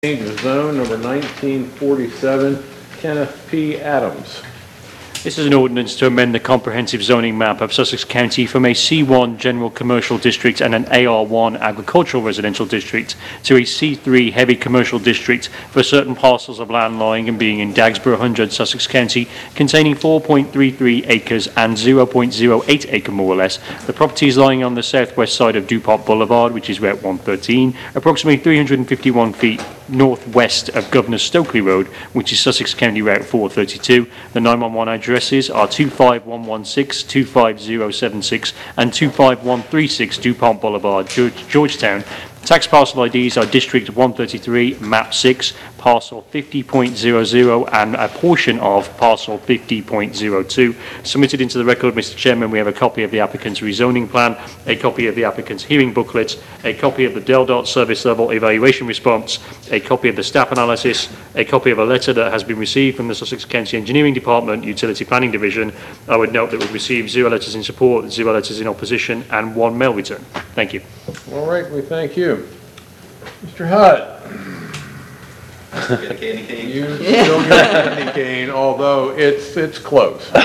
Change of zone number 1947, Kenneth P. Adams. This is an ordinance to amend the comprehensive zoning map of Sussex County from a C1 general commercial district and an AR1 agricultural residential district to a C3 heavy commercial district for certain parcels of land lying and being in Dagsborough 100, Sussex County, containing 4.33 acres and 0.08 acre more or less. The property is lying on the southwest side of Dupont Boulevard, which is Route 113, approximately 351 feet northwest of Governor Stokely Road, which is Sussex County Route 432. The 911 addresses are 25116, 25076 and 25136 DuPont Boulevard, Georgetown. Tax parcel IDs are District 133, Map 6, Parcel 50.00 and a portion of Parcel 50.02. Submitted into the record, Mr. Chairman, we have a copy of the applicant's rezoning plan, a copy of the applicant's hearing booklet, a copy of the DELDOT service level evaluation response, a copy of the staff analysis, a copy of a letter that has been received from the Sussex County Engineering Department, Utility Planning Division. I would note that we've received 0 letters in support, 0 letters in opposition and 1 mail return. Thank you. All right, we thank you. Mr. Hutt. Get a candy cane? You still get a candy cane, although it's close. Let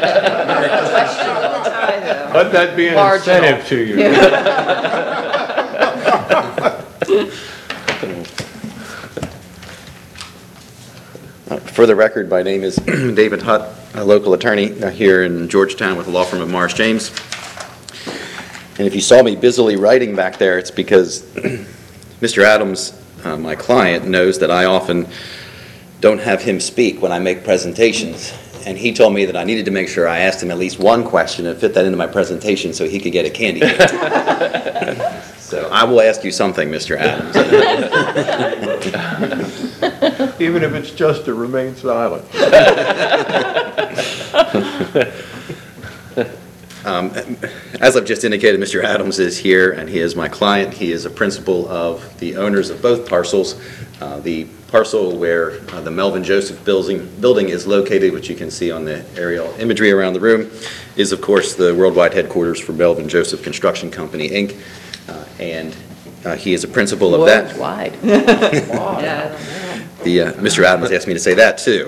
that be an incentive to you. For the record, my name is David Hutt, a local attorney here in Georgetown with the law firm of Morris James. And if you saw me busily writing back there, it's because Mr. Adams, my client, knows that I often don't have him speak when I make presentations. And he told me that I needed to make sure I asked him at least one question and fit that into my presentation so he could get a candy cane. So I will ask you something, Mr. Adams. Even if it's just to remain silent. As I've just indicated, Mr. Adams is here, and he is my client. He is a principal of the owners of both parcels. The parcel where the Melvin Joseph building is located, which you can see on the aerial imagery around the room, is, of course, the worldwide headquarters for Melvin Joseph Construction Company, Inc., and he is a principal of that. Worldwide. Yeah. Mr. Adams asked me to say that, too.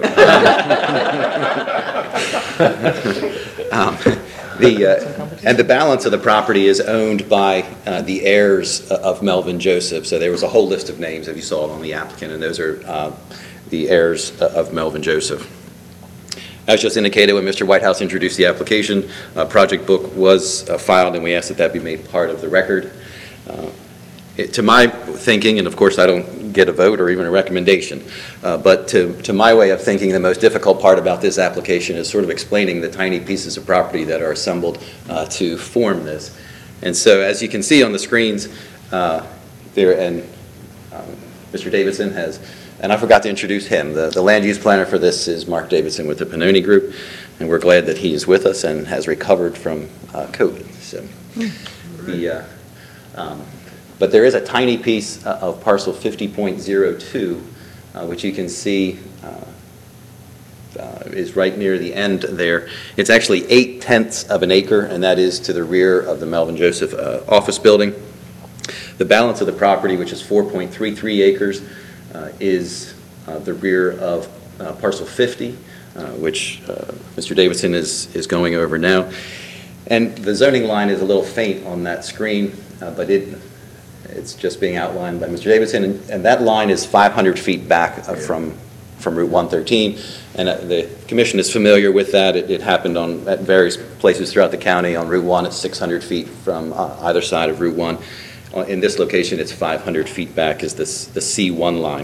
And the balance of the property is owned by the heirs of Melvin Joseph. So there was a whole list of names, if you saw it on the applicant, and those are the heirs of Melvin Joseph. As just indicated, when Mr. Whitehouse introduced the application, a project book was filed, and we asked that that be made part of the record. To my thinking, and of course I don't get a vote or even a recommendation, but to my way of thinking, the most difficult part about this application is sort of explaining the tiny pieces of property that are assembled to form this. And so as you can see on the screens, there, and Mr. Davidson has, and I forgot to introduce him, the land use planner for this is Mark Davidson with the Pannoni Group, and we're glad that he is with us and has recovered from COVID. So but there is a tiny piece of parcel 50.02, which you can see is right near the end there. It's actually 0.8 of an acre, and that is to the rear of the Melvin Joseph office building. The balance of the property, which is 4.33 acres, is the rear of parcel 50, which Mr. Davidson is going over now. And the zoning line is a little faint on that screen, but it's just being outlined by Mr. Davidson, and that line is 500 feet back from Route 113, and the Commission is familiar with that. It happened at various places throughout the county. On Route 1, it's 600 feet from either side of Route 1. In this location, it's 500 feet back is the C1 line.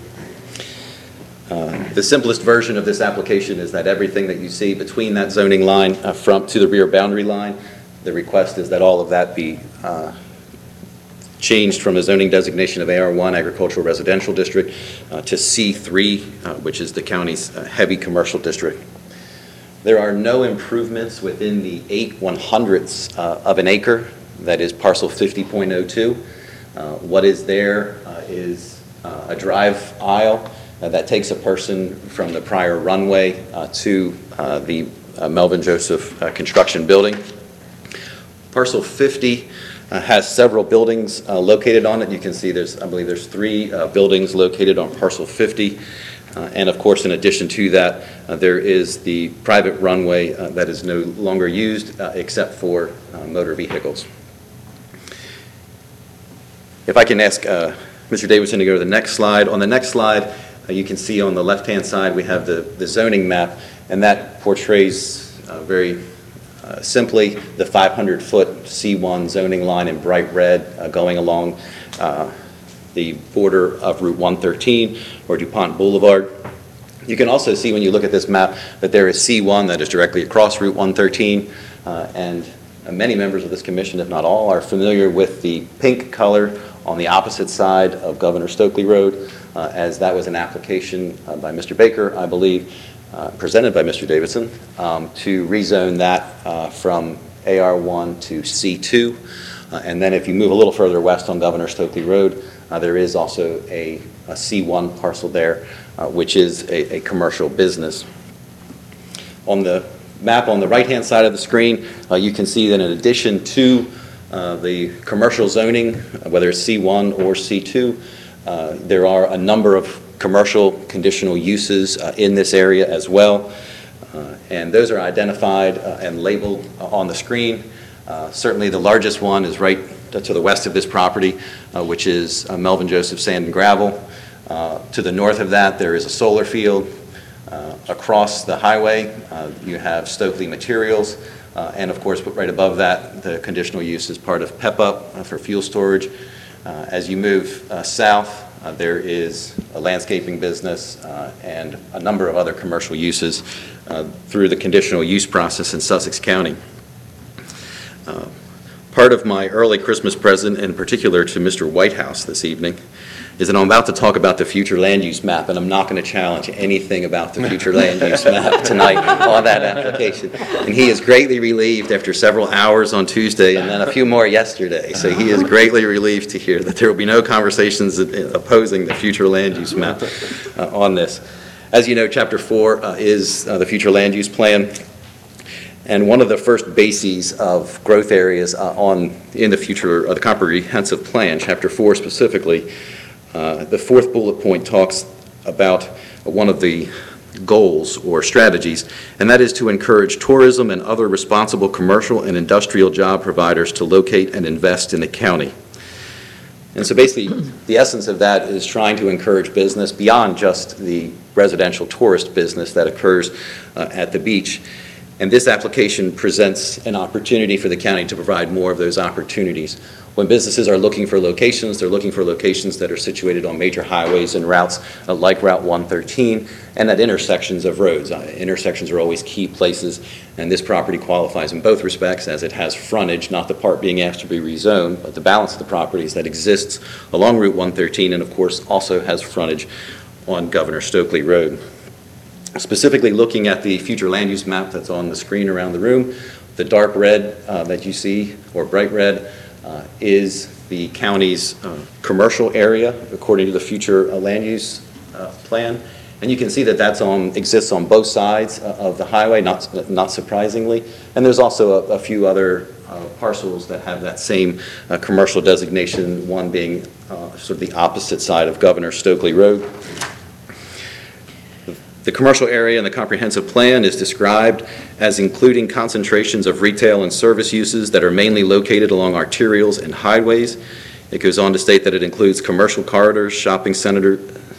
The simplest version of this application is that everything that you see between that zoning line to the rear boundary line, the request is that all of that be changed from a zoning designation of AR1 Agricultural Residential District to C3, which is the county's heavy commercial district. There are no improvements within the 8/100ths of an acre, that is parcel 50.02. What is there is a drive aisle that takes a person from the prior runway to the Melvin Joseph construction building. Parcel 50 has several buildings located on it. You can see I believe there's 3 buildings located on parcel 50. And of course, in addition to that, there is the private runway that is no longer used except for motor vehicles. If I can ask Mr. Davidson to go to the next slide. On the next slide, you can see on the left-hand side we have the zoning map, and that portrays very simply the 500-foot C1 zoning line in bright red going along the border of Route 113 or DuPont Boulevard. You can also see when you look at this map that there is C1 that is directly across Route 113, and many members of this commission, if not all, are familiar with the pink color on the opposite side of Governor Stokely Road, as that was an application by Mr. Baker, I believe, presented by Mr. Davidson, to rezone that from AR1 to C2. And then if you move a little further west on Governor Stokely Road, there is also a C1 parcel there, which is a commercial business. On the map on the right-hand side of the screen, you can see that in addition to the commercial zoning, whether it's C1 or C2, there are a number of commercial conditional uses in this area as well. And those are identified and labeled on the screen. Certainly the largest one is right to the west of this property, which is Melvin Joseph Sand and Gravel. To the north of that, there is a solar field. Across the highway, you have Stokely Materials. And of course, right above that, the conditional use is part of PEP-UP for fuel storage. As you move south, there is a landscaping business and a number of other commercial uses through the conditional use process in Sussex County. Part of my early Christmas present, in particular to Mr. Whitehouse this evening, is that I'm about to talk about the future land use map, and I'm not going to challenge anything about the future land use map tonight on that application. And he is greatly relieved after several hours on Tuesday and then a few more yesterday. So he is greatly relieved to hear that there will be no conversations opposing the future land use map on this. As you know, Chapter 4 is the future land use plan. And one of the first bases of growth areas in the future, the comprehensive plan, Chapter 4 specifically, the 4th bullet point talks about one of the goals or strategies, and that is to encourage tourism and other responsible commercial and industrial job providers to locate and invest in the county. And so basically, the essence of that is trying to encourage business beyond just the residential tourist business that occurs at the beach. And this application presents an opportunity for the county to provide more of those opportunities. When businesses are looking for locations, they're looking for locations that are situated on major highways and routes like Route 113 and at intersections of roads. Intersections are always key places, and this property qualifies in both respects, as it has frontage, not the part being asked to be rezoned, but the balance of the properties that exists along Route 113, and of course also has frontage on Governor Stokely Road. Specifically looking at the future land use map that's on the screen around the room, the dark red that you see, or bright red, is the county's commercial area according to the future land use plan. And you can see that exists on both sides of the highway, not surprisingly. And there's also a few other parcels that have that same commercial designation, one being sort of the opposite side of Governor Stokely Road. The commercial area in the comprehensive plan is described as including concentrations of retail and service uses that are mainly located along arterials and highways. It goes on to state that it includes commercial corridors, shopping centers,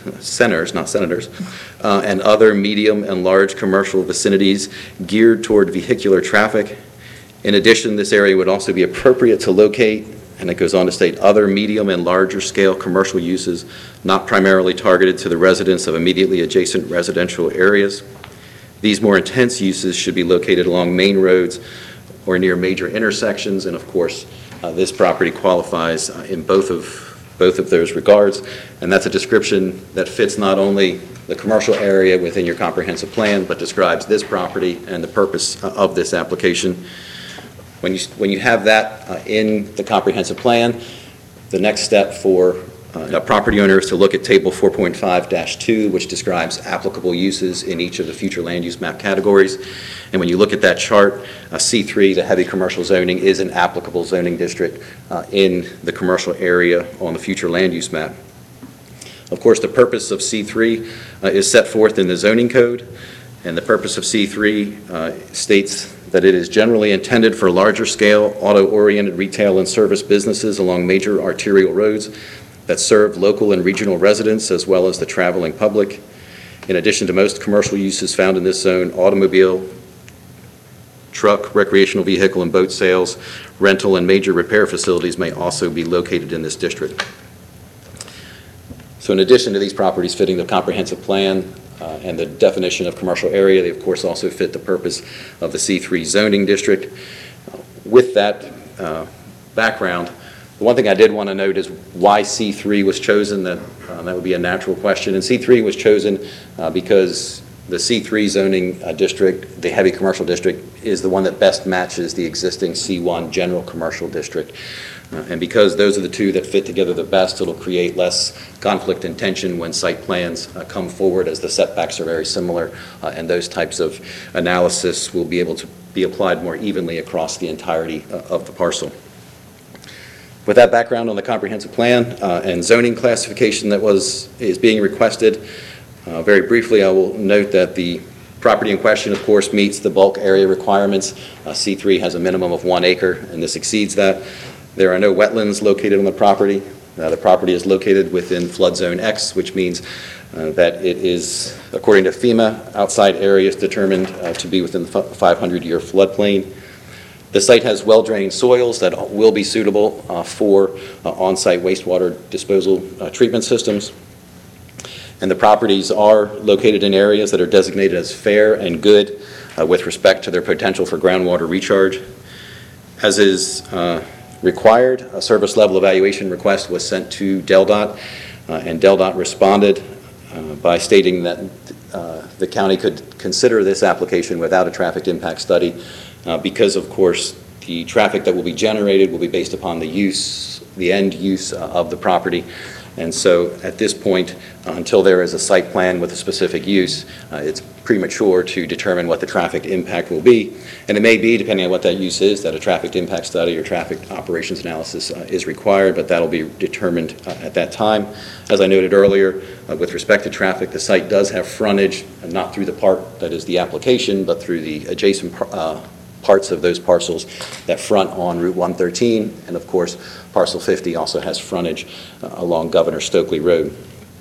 and other medium and large commercial vicinities geared toward vehicular traffic. In addition, this area would also be appropriate to locate, and it goes on to state, other medium and larger scale commercial uses not primarily targeted to the residents of immediately adjacent residential areas. These more intense uses should be located along main roads or near major intersections, and of course this property qualifies in both of those regards, and that's a description that fits not only the commercial area within your comprehensive plan, but describes this property and the purpose of this application. When you have that in the comprehensive plan, the next step for property owners to look at Table 4.5-2, which describes applicable uses in each of the future land use map categories. And when you look at that chart, C3, the heavy commercial zoning, is an applicable zoning district in the commercial area on the future land use map. Of course, the purpose of C3 is set forth in the zoning code, and the purpose of C3 states that it is generally intended for larger scale auto-oriented retail and service businesses along major arterial roads that serve local and regional residents as well as the traveling public. In addition to most commercial uses found in this zone, automobile, truck, recreational vehicle, and boat sales, rental, and major repair facilities may also be located in this district. So in addition to these properties fitting the comprehensive plan and the definition of commercial area, they of course also fit the purpose of the C3 zoning district. With that background, the one thing I did want to note is why C3 was chosen. That would be a natural question. And C3 was chosen because the C3 zoning district, the heavy commercial district, is the one that best matches the existing C1 general commercial district. And because those are the two that fit together the best, it'll create less conflict and tension when site plans come forward, as the setbacks are very similar, and those types of analysis will be able to be applied more evenly across the entirety of the parcel. With that background on the comprehensive plan and zoning classification that is being requested, very briefly I will note that the property in question, of course, meets the bulk area requirements. C3 has a minimum of 1 acre, and this exceeds that. There are no wetlands located on the property. The property is located within flood zone X, which means that it is, according to FEMA, outside areas determined to be within the 500-year floodplain. The site has well-drained soils that will be suitable for on-site wastewater disposal treatment systems. And the properties are located in areas that are designated as fair and good with respect to their potential for groundwater recharge. As is required, a service level evaluation request was sent to DelDOT, and DelDOT responded by stating that the county could consider this application without a traffic impact study because, of course, the traffic that will be generated will be based upon the end use of the property. And so at this point, until there is a site plan with a specific use, it's premature to determine what the traffic impact will be. And it may be, depending on what that use is, that a traffic impact study or traffic operations analysis is required, but that'll be determined at that time. As I noted earlier, with respect to traffic, the site does have frontage, not through the part that is the application, but through the adjacent parts of those parcels that front on Route 113, and of course, Parcel 50 also has frontage along Governor Stokely Road.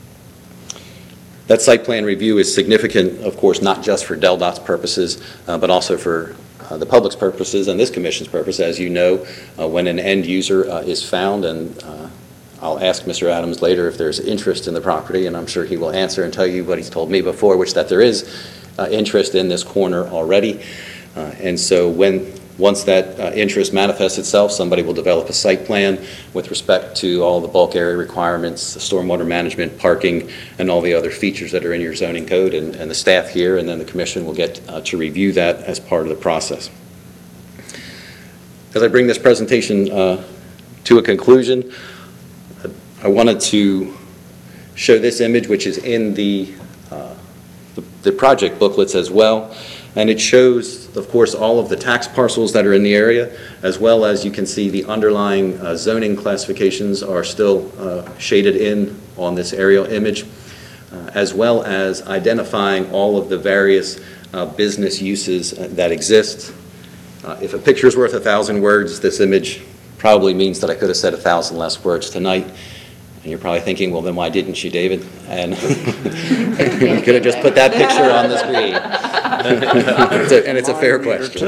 That site plan review is significant, of course, not just for DelDOT's purposes, but also for the public's purposes and this commission's purpose. As you know, when an end user is found, and I'll ask Mr. Adams later if there's interest in the property, and I'm sure he will answer and tell you what he's told me before, which that there is interest in this corner already. And so once that interest manifests itself, somebody will develop a site plan with respect to all the bulk area requirements, the stormwater management, parking, and all the other features that are in your zoning code, and the staff here, and then the commission will get to review that as part of the process. As I bring this presentation to a conclusion, I wanted to show this image, which is in the project booklets as well. And it shows, of course, all of the tax parcels that are in the area, as well as you can see the underlying zoning classifications are still shaded in on this aerial image, as well as identifying all of the various business uses that exist. If a picture is worth 1,000 words, this image probably means that I could have said 1,000 less words tonight. And you're probably thinking, well, then why didn't you, David? And you could have just put that picture on the screen. And it's a fair question.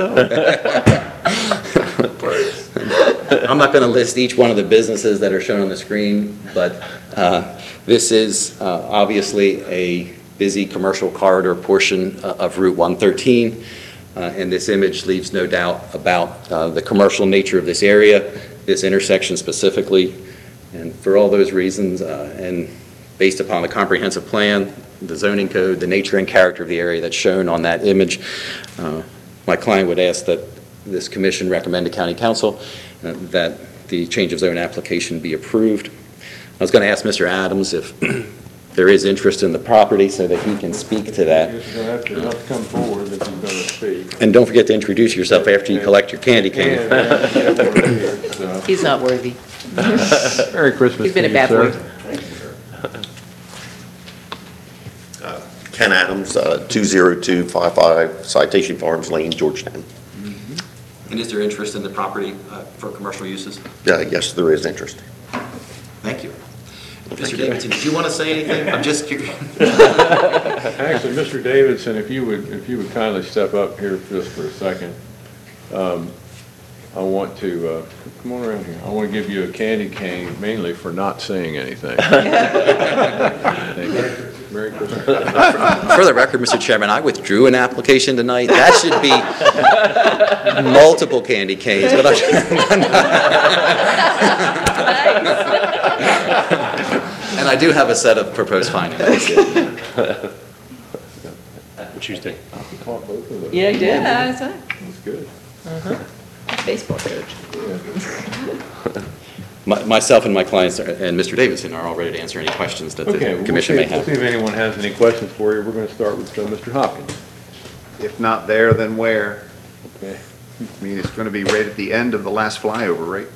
I'm not going to list each one of the businesses that are shown on the screen, but this is obviously a busy commercial corridor portion of Route 113. And this image leaves no doubt about the commercial nature of this area, this intersection specifically. And for all those reasons, and based upon the comprehensive plan, the zoning code, the nature and character of the area that's shown on that image, my client would ask that this commission recommend to County Council that the change of zone application be approved. I was going to ask Mr. Adams if there is interest in the property so that he can speak to that. You're going to have to come forward if you're going to speak. And don't forget to introduce yourself after you collect your candy cane. So, He's not worthy. Merry Christmas He's been to a you, bad sir. boy. Ken Adams, 20255 Citation Farms Lane, Georgetown. And is there interest in the property for commercial uses? Yes, there is interest. Thank you. Mr. Davidson, did you want to say anything? I'm just curious. Actually, Mr. Davidson, if you would kindly step up here just for a second. I want to, come on around here. I want to give you a candy cane mainly for not saying anything. Thank you. Merry Christmas. For the record, Mr. Chairman, I withdrew an application tonight. That should be multiple candy canes, but and I do have a set of proposed findings. Tuesday. Caught both of those. Yeah, he did. That's good. Baseball coach. Myself and my clients and Mr. Davidson are all ready to answer any questions that Okay, the we'll commission see may have. if anyone has any questions for you. We're going to start with Mr. Hopkins. If not there, then where? Okay. I mean, it's going to be right at the end of the last flyover, right?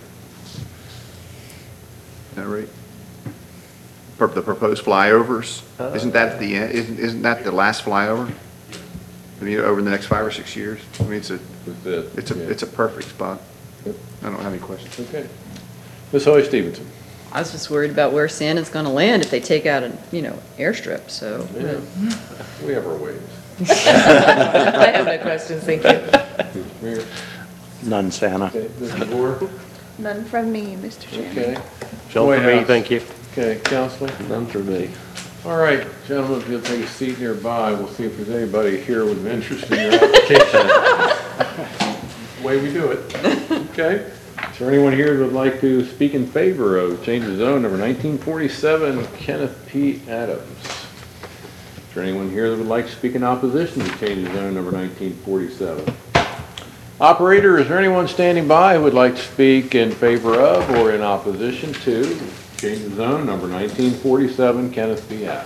Is that right? The proposed flyovers, isn't that at the end, isn't that the last flyover? I mean, over the next 5 or 6 years? I mean, it's a perfect spot. Yep. I don't have any questions. Okay. Ms. Hoy Stevenson. I was just worried about where Santa's going to land if they take out an, airstrip, so. Yeah. We have our ways. I have no questions, thank you. Mayor. None, Santa. Okay. Mr. Moore. None from me, Mr. Chairman. Okay. John White for me, House. thank you. Okay, Counselor? None for me. All right, gentlemen, if you'll take a seat nearby, we'll see if there's anybody here with interest in your application. Way we do it. Okay. Is there anyone here that would like to speak in favor of change of zone number 1947, Kenneth P. Adams? Is there anyone here that would like to speak in opposition to change of zone number 1947? Operator, is there anyone standing by who would like to speak in favor of or in opposition to change of zone number 1947, Kenneth P. Adams?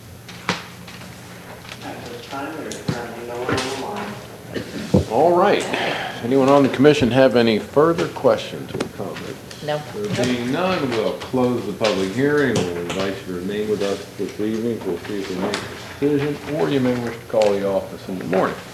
All right. Anyone on the commission have any further questions or comments? No. There being none, we'll close the public hearing. We'll invite you to remain with us this evening. We'll see if we make a decision, or you may wish to call the office in the morning.